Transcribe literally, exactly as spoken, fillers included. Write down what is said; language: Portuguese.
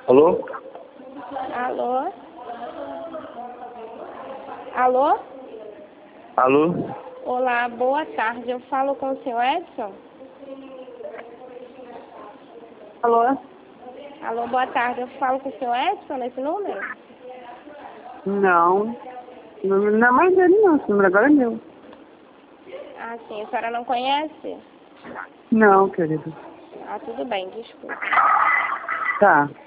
Alô? Alô? Alô? Alô? Olá, boa tarde. Eu falo com o senhor Edson? Alô? Alô, boa tarde. Eu falo com o senhor Edson nesse número? Não. Não, não é mais dele não, esse número agora é meu. Ah, sim. A senhora não conhece? Não, querido. Ah, tudo bem, desculpa. Tá.